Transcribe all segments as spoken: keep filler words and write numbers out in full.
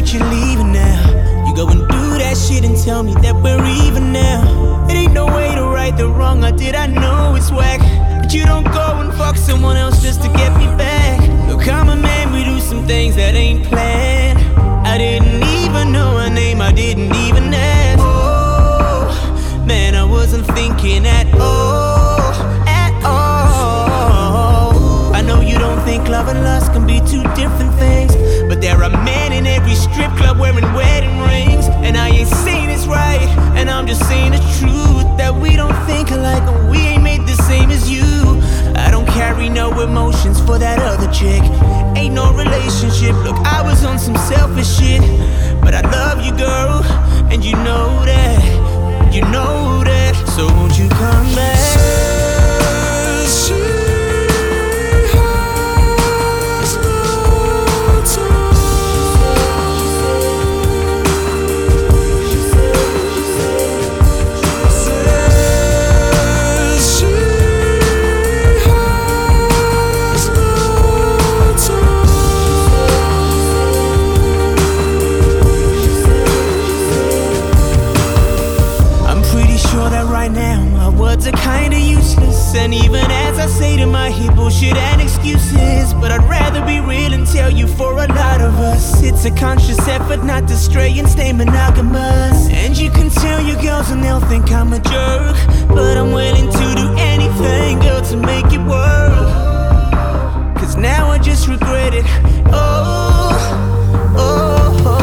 that you're leaving now. You go and do that shit and tell me that we're even now. It ain't no way to right the wrong I did, I know it's whack, but you don't go and fuck someone else just to get me back. Look, I'm a man, we do some things that ain't planned. I didn't even know her name, I didn't even ask. Oh, man, I wasn't thinking at all, at all. I know you don't think love and lust can be two different things, but there are men in every strip club wearing wedding rings. And I ain't saying it's right, and I'm just saying the truth, that we don't think alike and we ain't made the same as you. I don't carry no emotions for that other chick, ain't no relationship. Look, I was on some selfish shit, but I love you, girl, and you know that, you know that. So won't you come back? Words are kinda useless, and even as I say them I hear bullshit and excuses. But I'd rather be real and tell you, for a lot of us it's a conscious effort not to stray and stay monogamous. And you can tell your girls and they'll think I'm a jerk, but I'm willing to do anything, girl, to make it work. Cause now I just regret it. Oh, oh, oh.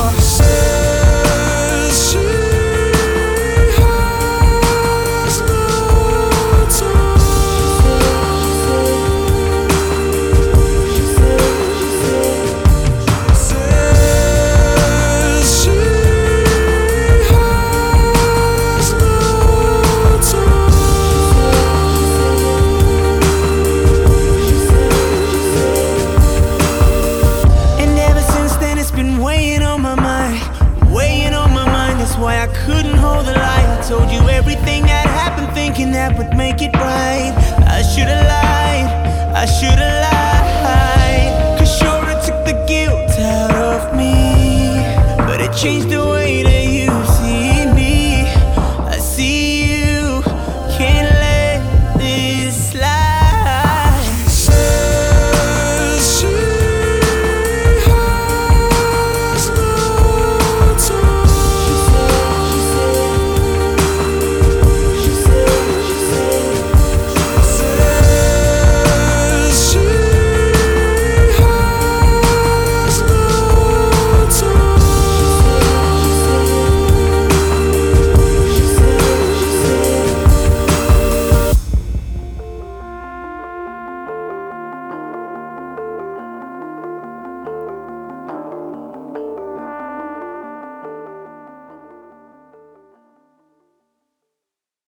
Why I couldn't hold the lie. I told you everything that happened, thinking that would make it right. I should've lied, I should've lied. Cause sure, it took the guilt out of me, but it changed the